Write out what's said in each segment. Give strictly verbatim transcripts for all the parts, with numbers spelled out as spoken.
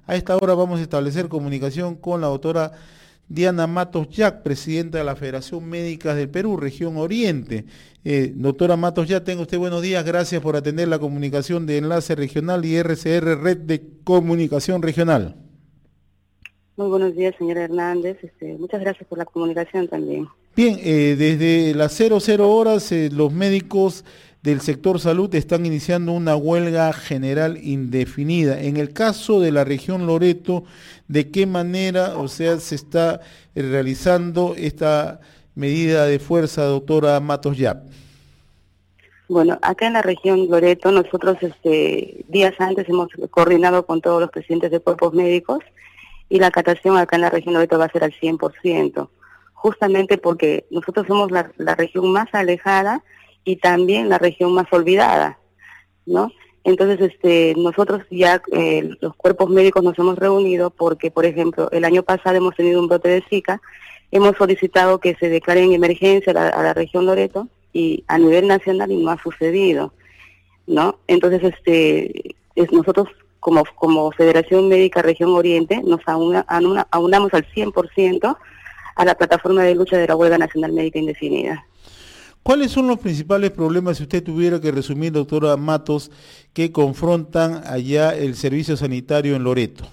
A esta hora vamos a establecer comunicación con la doctora Diana Matos Yac, presidenta de la Federación Médica del Perú, Región Oriente. Eh, doctora Matos Yac, tenga usted buenos días, gracias por atender la comunicación de Enlace Regional y R C R, Red de Comunicación Regional. Muy buenos días, señora Hernández. Este, muchas gracias por la comunicación también. Bien, eh, desde las cero cero horas eh, los médicos del sector salud están iniciando una huelga general indefinida. En el caso de la región Loreto, ¿de qué manera, o sea, se está realizando esta medida de fuerza, doctora Matos Yac? Bueno, acá en la región Loreto, nosotros este, días antes hemos coordinado con todos los presidentes de cuerpos médicos y la acatación acá en la región Loreto va a ser al cien por ciento, justamente porque nosotros somos la, la región más alejada y también la región más olvidada, ¿no? Entonces, este, nosotros ya, eh, los cuerpos médicos nos hemos reunido porque, por ejemplo, el año pasado hemos tenido un brote de Zika, hemos solicitado que se declare en emergencia a la, a la región Loreto y a nivel nacional y no ha sucedido, ¿no? Entonces, este, es nosotros como, como Federación Médica Región Oriente nos auna, auna, aunamos al cien por ciento a la plataforma de lucha de la Huelga Nacional Médica Indefinida. ¿Cuáles son los principales problemas, si usted tuviera que resumir, doctora Matos, que confrontan allá el servicio sanitario en Loreto?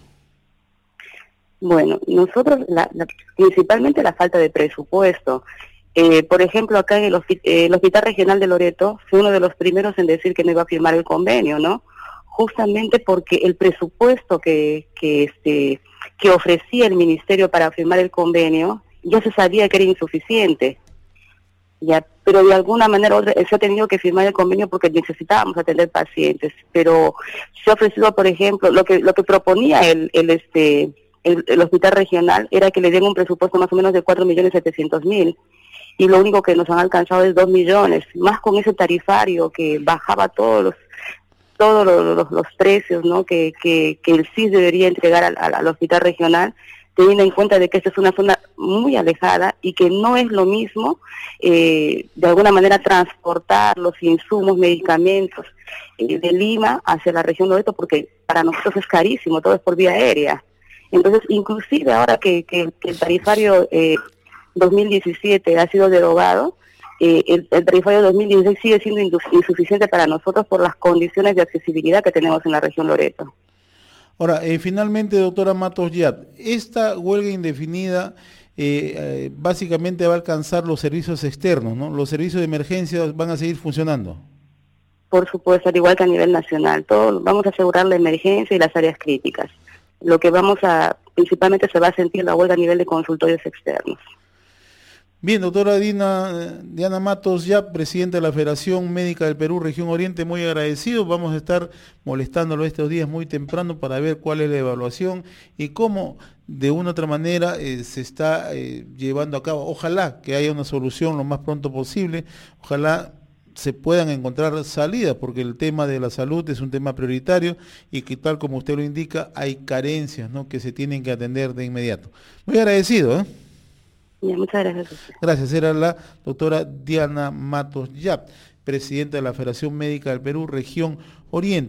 Bueno, nosotros, la, la, principalmente la falta de presupuesto. Eh, por ejemplo, acá en el, eh, el Hospital Regional de Loreto fue uno de los primeros en decir que no iba a firmar el convenio, ¿no? Justamente porque el presupuesto que, que, este, que ofrecía el Ministerio para firmar el convenio ya se sabía que era insuficiente. Ya, pero de alguna manera otra, se ha tenido que firmar el convenio porque necesitábamos atender pacientes, pero se ha ofrecido, por ejemplo, lo que lo que proponía el el este el, el hospital regional era que le den un presupuesto más o menos de cuatro millones setecientos mil y lo único que nos han alcanzado es dos millones, más con ese tarifario que bajaba todos los todos los, los, los precios, ¿no? que, que que el C I S debería entregar al, al, al hospital regional, teniendo en cuenta de que esta es una zona muy alejada y que no es lo mismo, eh, de alguna manera, transportar los insumos, medicamentos eh, de Lima hacia la región Loreto, porque para nosotros es carísimo, todo es por vía aérea. Entonces, inclusive ahora que, que, que el tarifario eh, dos mil diecisiete ha sido derogado, eh, el, el tarifario dos mil dieciséis sigue siendo insuficiente para nosotros por las condiciones de accesibilidad que tenemos en la región Loreto. Ahora, eh, finalmente, doctora Matos Yac, esta huelga indefinida eh, eh, básicamente va a alcanzar los servicios externos, ¿no? Los servicios de emergencia van a seguir funcionando. Por supuesto, al igual que a nivel nacional, todo, vamos a asegurar la emergencia y las áreas críticas. Lo que vamos a, principalmente se va a sentir la huelga a nivel de consultorios externos. Bien, doctora Dina, Diana Matos Yac, presidenta de la Federación Médica del Perú, Región Oriente, muy agradecido. Vamos a estar molestándolo estos días muy temprano para ver cuál es la evaluación y cómo de una u otra manera eh, se está eh, llevando a cabo. Ojalá que haya una solución lo más pronto posible, ojalá se puedan encontrar salidas, porque el tema de la salud es un tema prioritario y que, tal como usted lo indica, hay carencias, ¿no?, que se tienen que atender de inmediato. Muy agradecido, ¿eh? Bien, muchas gracias. Gracias. Era la doctora Diana Matos Yac, presidenta de la Federación Médica del Perú, Región Oriente.